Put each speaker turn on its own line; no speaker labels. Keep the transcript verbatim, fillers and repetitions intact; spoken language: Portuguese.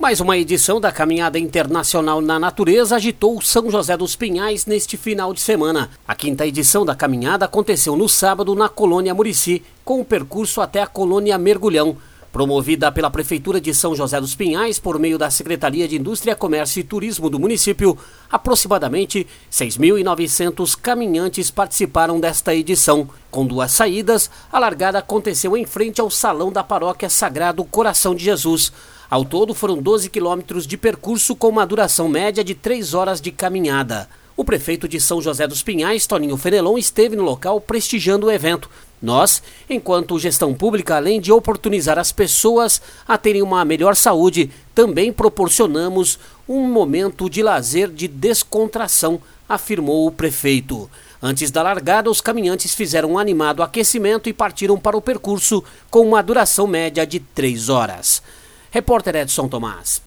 Mais uma edição da Caminhada Internacional na Natureza agitou São José dos Pinhais neste final de semana. A quinta edição da caminhada aconteceu no sábado na Colônia Murici, com o percurso até a Colônia Mergulhão. Promovida pela Prefeitura de São José dos Pinhais por meio da Secretaria de Indústria, Comércio e Turismo do município, aproximadamente seis mil e novecentos caminhantes participaram desta edição. Com duas saídas, a largada aconteceu em frente ao Salão da Paróquia Sagrado Coração de Jesus. Ao todo foram doze quilômetros de percurso com uma duração média de três horas de caminhada. O prefeito de São José dos Pinhais, Toninho Fenelon, esteve no local prestigiando o evento. Nós, enquanto gestão pública, além de oportunizar as pessoas a terem uma melhor saúde, também proporcionamos um momento de lazer, de descontração, afirmou o prefeito. Antes da largada, os caminhantes fizeram um animado aquecimento e partiram para o percurso com uma duração média de três horas. Repórter Edson Tomás.